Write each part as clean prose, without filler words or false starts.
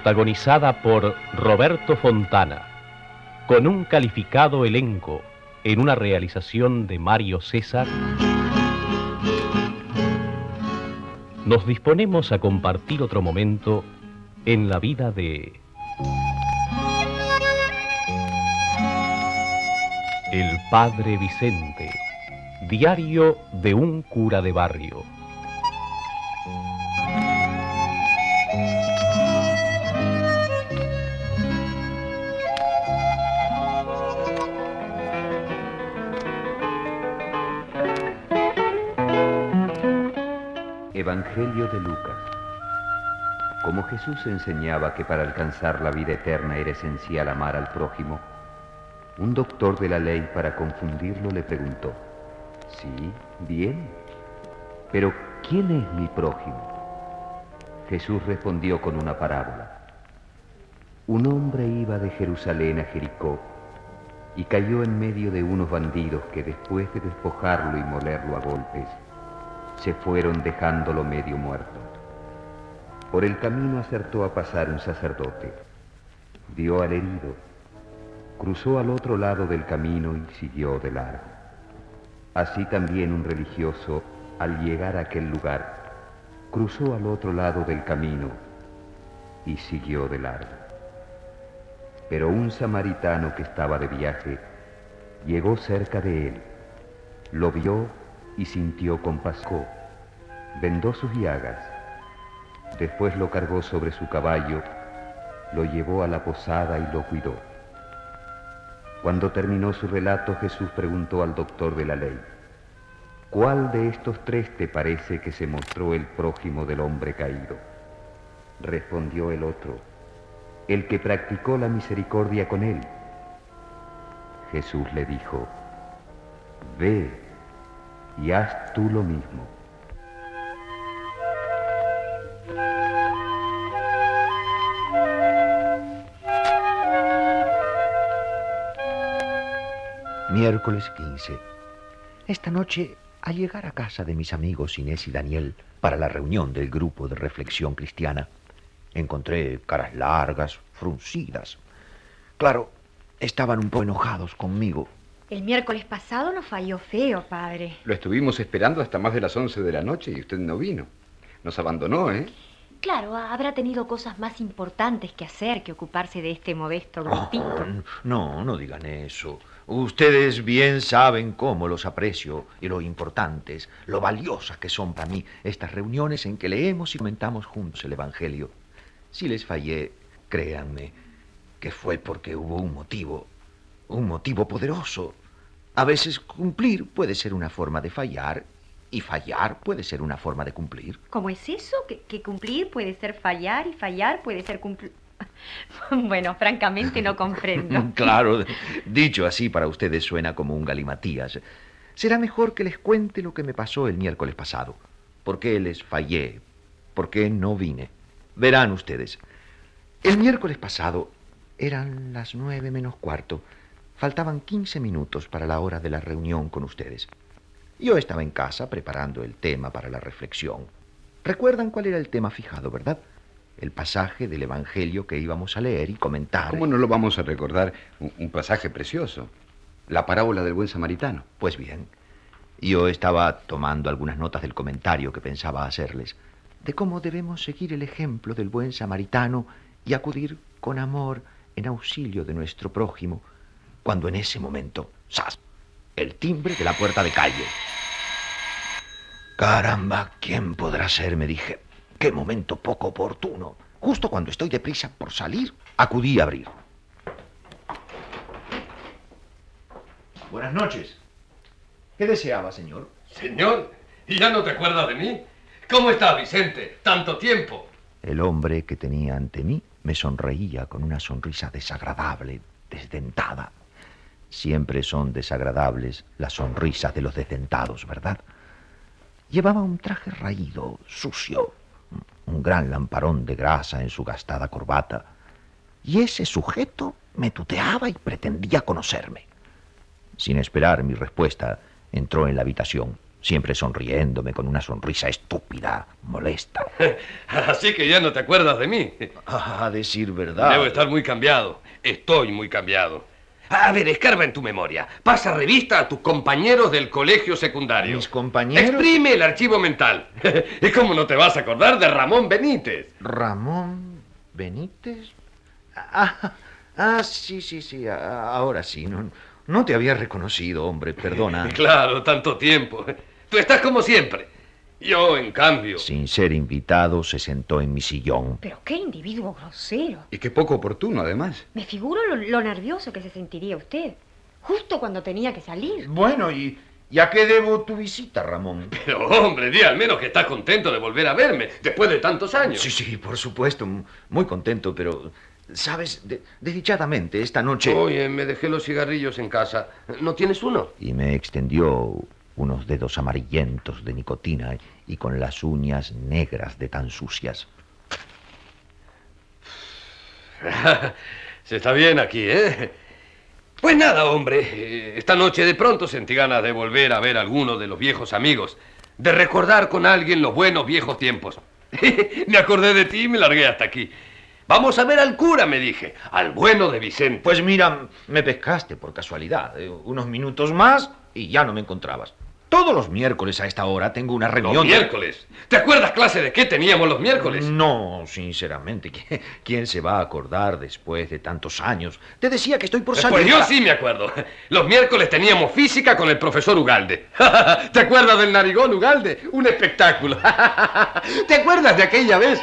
protagonizada por Roberto Fontana, con un calificado elenco en una realización de Mario César, nos disponemos a compartir otro momento en la vida de el Padre Vicente, diario de un cura de barrio. Evangelio de Lucas. Como Jesús enseñaba que para alcanzar la vida eterna era esencial amar al prójimo, un doctor de la ley, para confundirlo, le preguntó: sí, bien, pero ¿quién es mi prójimo? Jesús respondió con una parábola. Un hombre iba de Jerusalén a Jericó y cayó en medio de unos bandidos que, después de despojarlo y molerlo a golpes, se fueron dejándolo medio muerto. Por el camino acertó a pasar un sacerdote. Vio al herido, cruzó al otro lado del camino y siguió de largo. Así también un religioso, al llegar a aquel lugar, cruzó al otro lado del camino y siguió de largo. Pero un samaritano que estaba de viaje llegó cerca de él, lo vio y sintió compasión, vendó sus llagas, después lo cargó sobre su caballo, lo llevó a la posada y lo cuidó. Cuando terminó su relato, Jesús preguntó al doctor de la ley: ¿cuál de estos tres te parece que se mostró el prójimo del hombre caído? Respondió el otro: el que practicó la misericordia con él. Jesús le dijo: ve y haz tú lo mismo. Miércoles 15. Esta noche, al llegar a casa de mis amigos Inés y Daniel para la reunión del grupo de reflexión cristiana, encontré caras largas, fruncidas. Claro, estaban un poco enojados conmigo. El miércoles pasado nos falló feo, padre. Lo estuvimos esperando hasta más de las 11 de la noche y usted no vino. Nos abandonó, ¿eh? Claro, habrá tenido cosas más importantes que hacer que ocuparse de este modesto grupito. No digan eso. Ustedes bien saben cómo los aprecio y lo importantes, lo valiosas que son para mí estas reuniones en que leemos y comentamos juntos el Evangelio. Si les fallé, créanme que fue porque hubo un motivo poderoso. A veces cumplir puede ser una forma de fallar y fallar puede ser una forma de cumplir. ¿Cómo es eso? ¿Que cumplir puede ser fallar y fallar puede ser cumplir? Bueno, francamente no comprendo. Claro, dicho así para ustedes suena como un galimatías. Será mejor que les cuente lo que me pasó el miércoles pasado. ¿Por qué les fallé? ¿Por qué no vine? Verán ustedes. El miércoles pasado eran las 9 menos cuarto. Faltaban 15 minutos para la hora de la reunión con ustedes. Yo estaba en casa preparando el tema para la reflexión. ¿Recuerdan cuál era el tema fijado, verdad? El pasaje del Evangelio que íbamos a leer y comentar. ¿Cómo no lo vamos a recordar? Un pasaje precioso. La parábola del buen samaritano. Pues bien, yo estaba tomando algunas notas del comentario que pensaba hacerles, de cómo debemos seguir el ejemplo del buen samaritano y acudir con amor en auxilio de nuestro prójimo, cuando en ese momento, ¡zas!, el timbre de la puerta de calle. Caramba, ¿quién podrá ser?, me dije. ¡Qué momento poco oportuno! Justo cuando estoy deprisa por salir, acudí a abrir. Buenas noches. ¿Qué deseaba, señor? Señor, ¿y ya no te acuerdas de mí? ¿Cómo estás, Vicente? ¡Tanto tiempo! El hombre que tenía ante mí me sonreía con una sonrisa desagradable, desdentada. Siempre son desagradables las sonrisas de los desdentados, ¿verdad? Llevaba un traje raído, sucio, un gran lamparón de grasa en su gastada corbata, y ese sujeto me tuteaba y pretendía conocerme. Sin esperar mi respuesta, entró en la habitación, siempre sonriéndome con una sonrisa estúpida, molesta. Así que ya no te acuerdas de mí. A decir verdad. Debo estar muy cambiado. Estoy muy cambiado. A ver, escarba en tu memoria. Pasa revista a tus compañeros del colegio secundario. ¿Mis compañeros? Exprime el archivo mental. ¿Y cómo no te vas a acordar de Ramón Benítez? ¿Ramón Benítez? Sí. Ahora sí. No te había reconocido, hombre, perdona. Claro, tanto tiempo. Tú estás como siempre. Yo, en cambio... Sin ser invitado, se sentó en mi sillón. Pero qué individuo grosero. Y qué poco oportuno, además. Me figuro lo nervioso que se sentiría usted. Justo cuando tenía que salir. Bueno, ¿y a qué debo tu visita, Ramón? Pero, hombre, di al menos que estás contento de volver a verme, después de tantos años. Sí, por supuesto. Muy contento, pero... ¿Sabes? Desdichadamente, esta noche... Oye, me dejé los cigarrillos en casa. ¿No tienes uno? Y me extendió unos dedos amarillentos de nicotina y con las uñas negras de tan sucias. Se está bien aquí, ¿eh? Pues nada, hombre. Esta noche de pronto sentí ganas de volver a ver a alguno de los viejos amigos. De recordar con alguien los buenos viejos tiempos. Me acordé de ti y me largué hasta aquí. Vamos a ver al cura, me dije. Al bueno de Vicente. Pues mira, me pescaste por casualidad. Unos minutos más y ya no me encontrabas. Todos los miércoles a esta hora tengo una reunión... ¿Los miércoles? ¿Te acuerdas clase de qué teníamos los miércoles? No, sinceramente. ¿Quién se va a acordar después de tantos años? Te decía que estoy por salir... Pues yo sí me acuerdo. Los miércoles teníamos física con el profesor Ugalde. ¿Te acuerdas del narigón Ugalde? Un espectáculo. ¿Te acuerdas de aquella vez?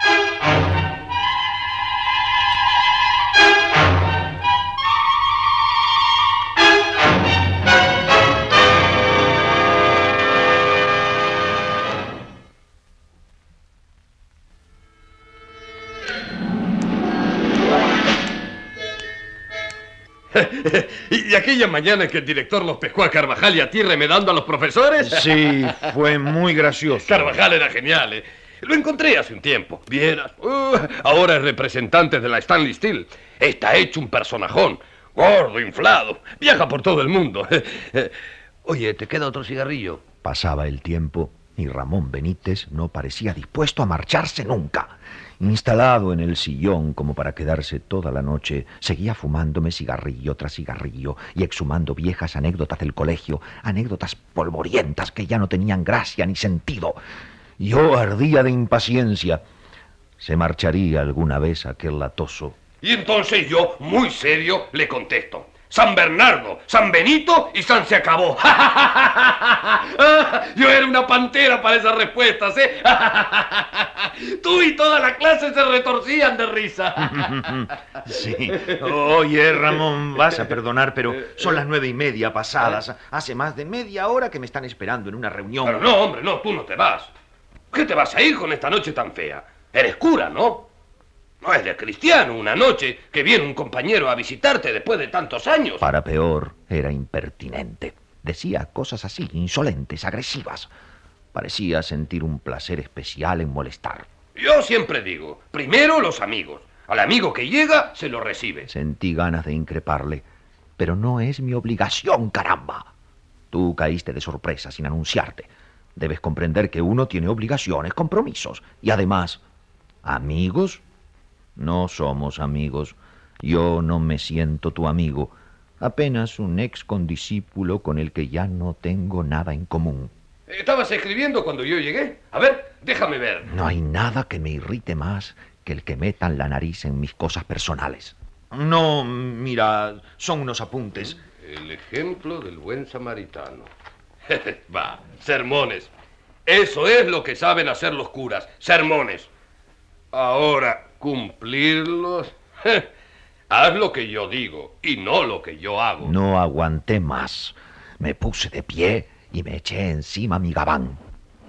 ¿Y aquella mañana en que el director los pescó a Carvajal y a ti remedando a los profesores? Sí, fue muy gracioso. Carvajal era genial, ¿eh? Lo encontré hace un tiempo. Vieras. Ahora es representante de la Stanley Steel. Está hecho un personajón. Gordo, inflado. Viaja por todo el mundo. Oye, ¿te queda otro cigarrillo? Pasaba el tiempo y Ramón Benítez no parecía dispuesto a marcharse nunca. Instalado en el sillón como para quedarse toda la noche, seguía fumándome cigarrillo tras cigarrillo y exhumando viejas anécdotas del colegio, anécdotas polvorientas que ya no tenían gracia ni sentido. Yo ardía de impaciencia. ¿Se marcharía alguna vez aquel latoso? Y entonces yo, muy serio, le contesto. San Bernardo, San Benito y San se acabó. Yo era una pantera para esas respuestas, ¿eh? Tú y toda la clase se retorcían de risa. Sí. Oye, Ramón, vas a perdonar, pero son las 9:30 pasadas. Hace más de media hora que me están esperando en una reunión. Pero no, hombre, no, tú no te vas. ¿Qué te vas a ir con esta noche tan fea? Eres cura, ¿no? No es de cristiano una noche que viene un compañero a visitarte después de tantos años. Para peor, era impertinente. Decía cosas así, insolentes, agresivas. Parecía sentir un placer especial en molestar. Yo siempre digo, primero los amigos. Al amigo que llega, se lo recibe. Sentí ganas de increparle. Pero no es mi obligación, caramba. Tú caíste de sorpresa sin anunciarte. Debes comprender que uno tiene obligaciones, compromisos. Y además, ¿amigos? No somos amigos. Yo no me siento tu amigo. Apenas un ex condiscípulo con el que ya no tengo nada en común. ¿Estabas escribiendo cuando yo llegué? A ver, déjame ver. No hay nada que me irrite más que el que metan la nariz en mis cosas personales. No, mira, son unos apuntes. El ejemplo del buen samaritano. Va, sermones. Eso es lo que saben hacer los curas, sermones. Ahora, cumplirlos... Haz lo que yo digo y no lo que yo hago. No aguanté más. Me puse de pie y me eché encima mi gabán.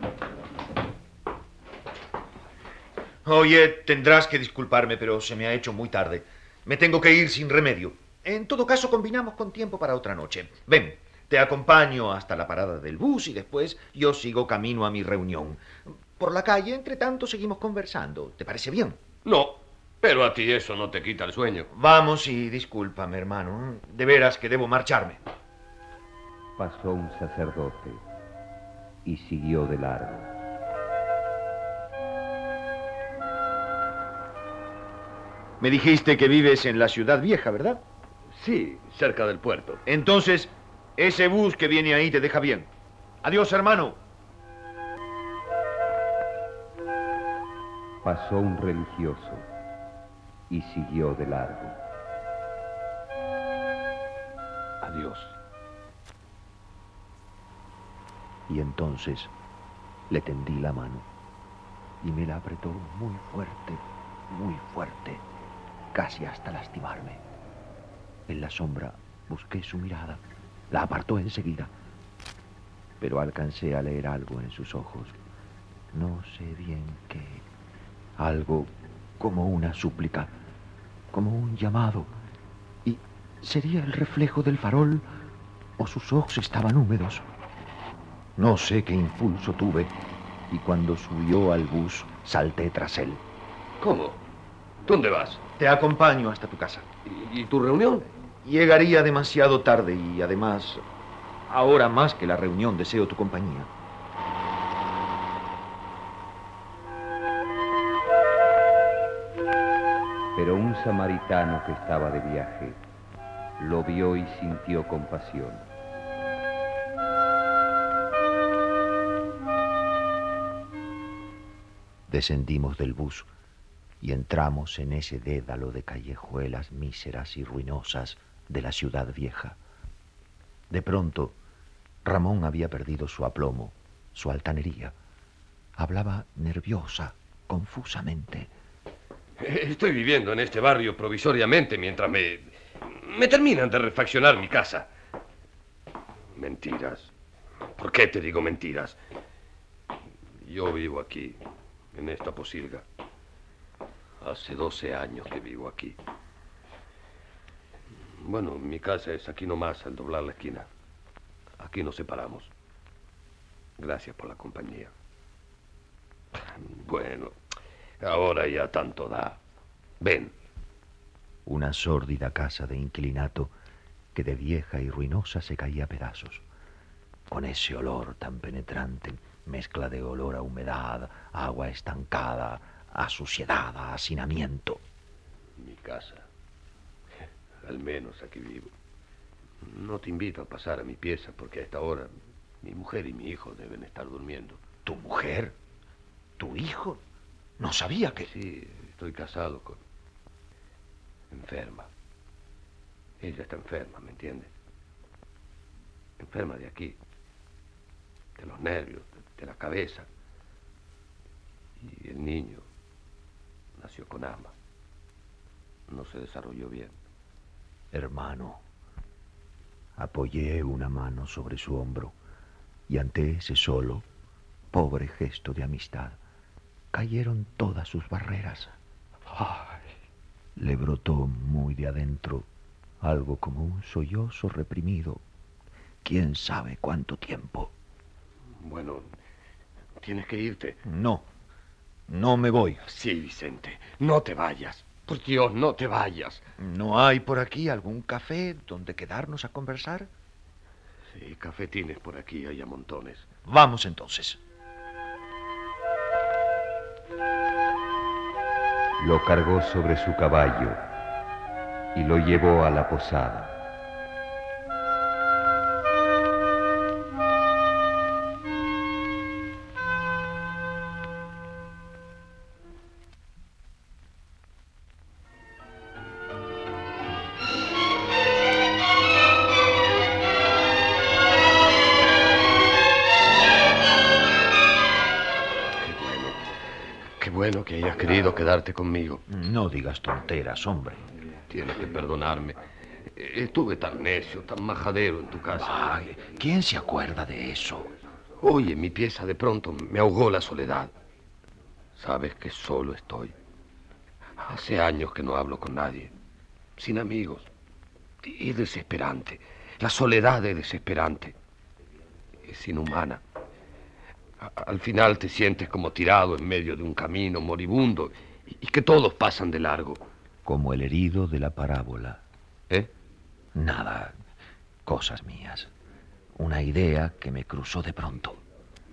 Oye, tendrás que disculparme, pero se me ha hecho muy tarde. Me tengo que ir sin remedio. En todo caso, combinamos con tiempo para otra noche. Ven, te acompaño hasta la parada del bus y después yo sigo camino a mi reunión. Por la calle, entre tanto, seguimos conversando. ¿Te parece bien? No, pero a ti eso no te quita el sueño. Vamos y discúlpame, hermano. De veras que debo marcharme. Pasó un sacerdote. y siguió de largo. Me dijiste que vives en la ciudad vieja, ¿verdad? Sí, cerca del puerto. Entonces, ese bus que viene ahí te deja bien. Adiós, hermano. Pasó un religioso y siguió de largo. Adiós. Y entonces le tendí la mano y me la apretó muy fuerte, casi hasta lastimarme. En la sombra busqué su mirada, la apartó enseguida, pero alcancé a leer algo en sus ojos. No sé bien qué, algo como una súplica, como un llamado. ¿Y sería el reflejo del farol o sus ojos estaban húmedos? No sé qué impulso tuve y cuando subió al bus salté tras él. ¿Cómo? ¿Dónde vas? Te acompaño hasta tu casa. ¿Y tu reunión? Llegaría demasiado tarde y además, ahora más que la reunión, deseo tu compañía. Pero un samaritano que estaba de viaje lo vio y sintió compasión. Descendimos del bus y entramos en ese dédalo de callejuelas míseras y ruinosas de la ciudad vieja. De pronto, Ramón había perdido su aplomo, su altanería. Hablaba nerviosa, confusamente. Estoy viviendo en este barrio provisoriamente mientras me terminan de refaccionar mi casa. Mentiras. ¿Por qué te digo mentiras? Yo vivo aquí, en esta posilga. Hace 12 años que vivo aquí. Bueno, mi casa es aquí nomás, al doblar la esquina. Aquí nos separamos. Gracias por la compañía. Bueno, ahora ya tanto da. Ven. Una sórdida casa de inquilinato que de vieja y ruinosa se caía a pedazos. Con ese olor tan penetrante, mezcla de olor a humedad, a agua estancada, a suciedad, a hacinamiento. Mi casa. Al menos aquí vivo. No te invito a pasar a mi pieza porque a esta hora mi mujer y mi hijo deben estar durmiendo. ¿Tu mujer? ¿Tu hijo? No sabía que... Sí, estoy casado con... enferma. Ella está enferma, ¿me entiendes? Enferma de aquí. De los nervios, de la cabeza. Y el niño nació con asma. No se desarrolló bien. Hermano, apoyé una mano sobre su hombro y ante ese solo, pobre gesto de amistad, cayeron todas sus barreras. Ay. Le brotó muy de adentro algo como un sollozo reprimido. ¿Quién sabe cuánto tiempo? Bueno, tienes que irte. No, no me voy. Sí, Vicente, no te vayas. Por Dios, no te vayas. ¿No hay por aquí algún café donde quedarnos a conversar? Sí, cafetines por aquí hay a montones. Vamos entonces. Lo cargó sobre su caballo y lo llevó a la posada. Qué bueno que hayas querido quedarte conmigo. No digas tonteras, hombre. Tienes que perdonarme. Estuve tan necio, tan majadero en tu casa. Ay, ¿quién se acuerda de eso? Hoy en mi pieza de pronto me ahogó la soledad. Sabes que solo estoy. Hace años que no hablo con nadie. Sin amigos. Es desesperante. La soledad es desesperante. Es inhumana. Al final te sientes como tirado en medio de un camino moribundo y que todos pasan de largo. Como el herido de la parábola. ¿Eh? Nada, cosas mías. Una idea que me cruzó de pronto.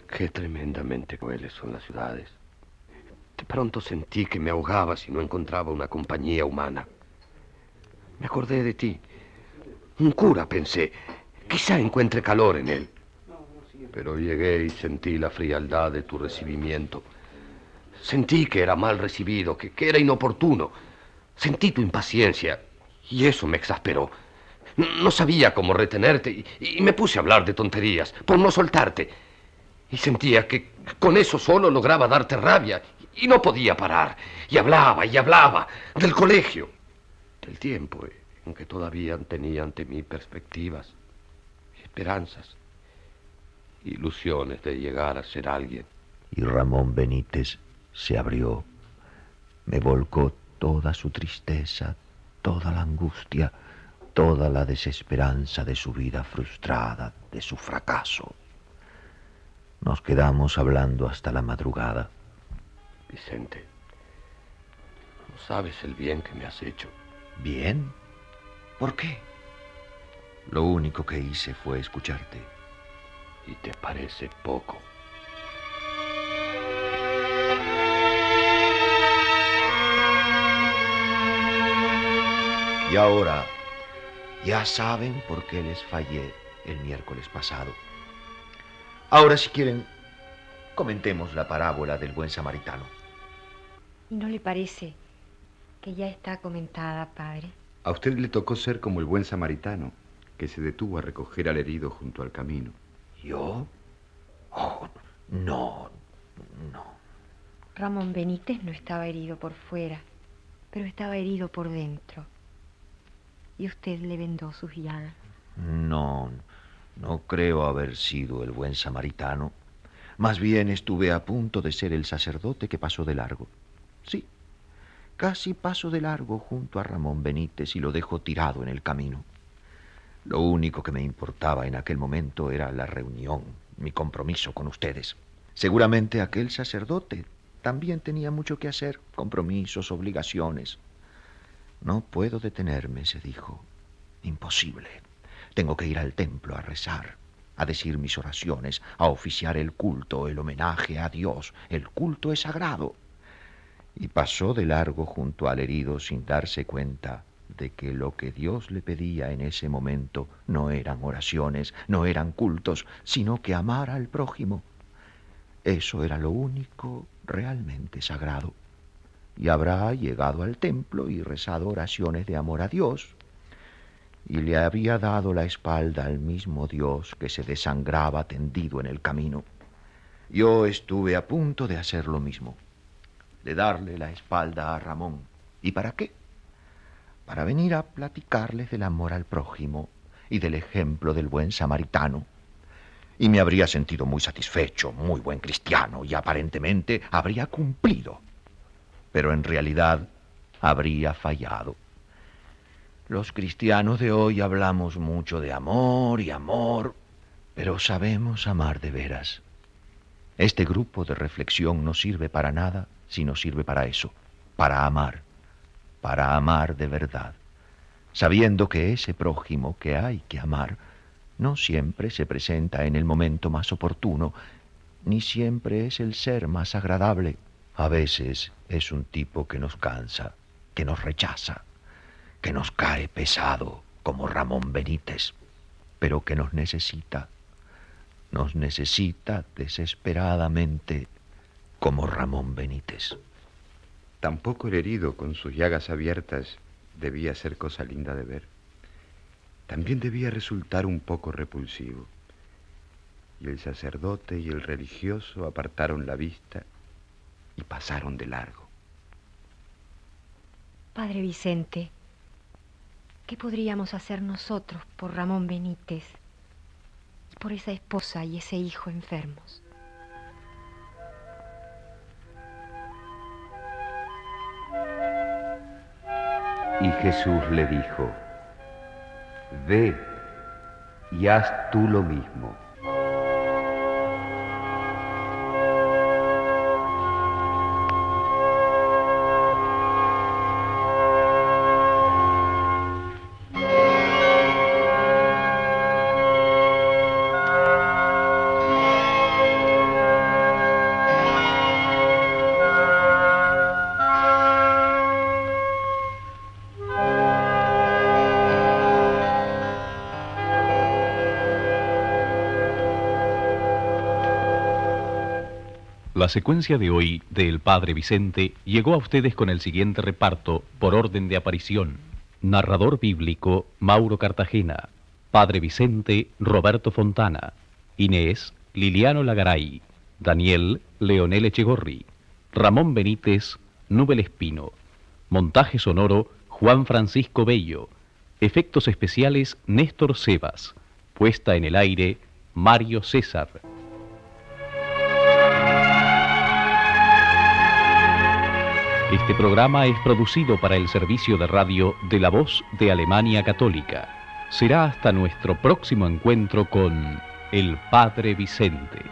Qué tremendamente crueles son las ciudades. De pronto sentí que me ahogaba si no encontraba una compañía humana. Me acordé de ti. Un cura, pensé. Quizá encuentre calor en él. Pero llegué y sentí la frialdad de tu recibimiento. Sentí que era mal recibido, que era inoportuno. Sentí tu impaciencia y eso me exasperó. No sabía cómo retenerte y me puse a hablar de tonterías por no soltarte. Y sentía que con eso solo lograba darte rabia y no podía parar. Y hablaba del colegio, del tiempo en que todavía tenía ante mí perspectivas, esperanzas, ilusiones de llegar a ser alguien. Y Ramón Benítez se abrió, me volcó toda su tristeza, toda la angustia, toda la desesperanza de su vida frustrada, de su fracaso. Nos quedamos hablando hasta la madrugada. Vicente, no sabes el bien que me has hecho. ¿Bien? ¿Por qué? Lo único que hice fue escucharte. ¿Y te parece poco? Y ahora, ya saben por qué les fallé el miércoles pasado. Ahora, si quieren, comentemos la parábola del buen samaritano. ¿Y no le parece que ya está comentada, padre? A usted le tocó ser como el buen samaritano, que se detuvo a recoger al herido junto al camino. ¿Yo? Oh, no. Ramón Benítez no estaba herido por fuera, pero estaba herido por dentro. Y usted le vendó sus llagas. No creo haber sido el buen samaritano. Más bien estuve a punto de ser el sacerdote que pasó de largo. Sí, casi paso de largo junto a Ramón Benítez y lo dejo tirado en el camino. Lo único que me importaba en aquel momento era la reunión, mi compromiso con ustedes. Seguramente aquel sacerdote también tenía mucho que hacer, compromisos, obligaciones. No puedo detenerme, se dijo. Imposible. Tengo que ir al templo a rezar, a decir mis oraciones, a oficiar el culto, el homenaje a Dios. El culto es sagrado. Y pasó de largo junto al herido sin darse cuenta de que lo que Dios le pedía en ese momento no eran oraciones, no eran cultos, sino que amar al prójimo. Eso era lo único realmente sagrado. Y habrá llegado al templo y rezado oraciones de amor a Dios, y le había dado la espalda al mismo Dios que se desangraba tendido en el camino. Yo estuve a punto de hacer lo mismo, de darle la espalda a Ramón. ¿Y para qué? Para venir a platicarles del amor al prójimo y del ejemplo del buen samaritano. Y me habría sentido muy satisfecho, muy buen cristiano, y aparentemente habría cumplido. Pero en realidad habría fallado. Los cristianos de hoy hablamos mucho de amor y amor, pero ¿sabemos amar de veras? Este grupo de reflexión no sirve para nada, sino sirve para eso, para amar de verdad, sabiendo que ese prójimo que hay que amar no siempre se presenta en el momento más oportuno, ni siempre es el ser más agradable. A veces es un tipo que nos cansa, que nos rechaza, que nos cae pesado, como Ramón Benítez, pero que nos necesita desesperadamente, como Ramón Benítez. Tampoco el herido, con sus llagas abiertas, debía ser cosa linda de ver. También debía resultar un poco repulsivo. Y el sacerdote y el religioso apartaron la vista y pasaron de largo. Padre Vicente, ¿qué podríamos hacer nosotros por Ramón Benítez y por esa esposa y ese hijo enfermos? Y Jesús le dijo: ve y haz tú lo mismo. La secuencia de hoy de El Padre Vicente llegó a ustedes con el siguiente reparto por orden de aparición. Narrador bíblico, Mauro Cartagena. Padre Vicente, Roberto Fontana. Inés, Liliano Lagaray. Daniel, Leonel Echegorri. Ramón Benítez, Nubel Espino. Montaje sonoro, Juan Francisco Bello. Efectos especiales, Néstor Sebas. Puesta en el aire, Mario César. Este programa es producido para el servicio de radio de La Voz de Alemania Católica. Será hasta nuestro próximo encuentro con El Padre Vicente.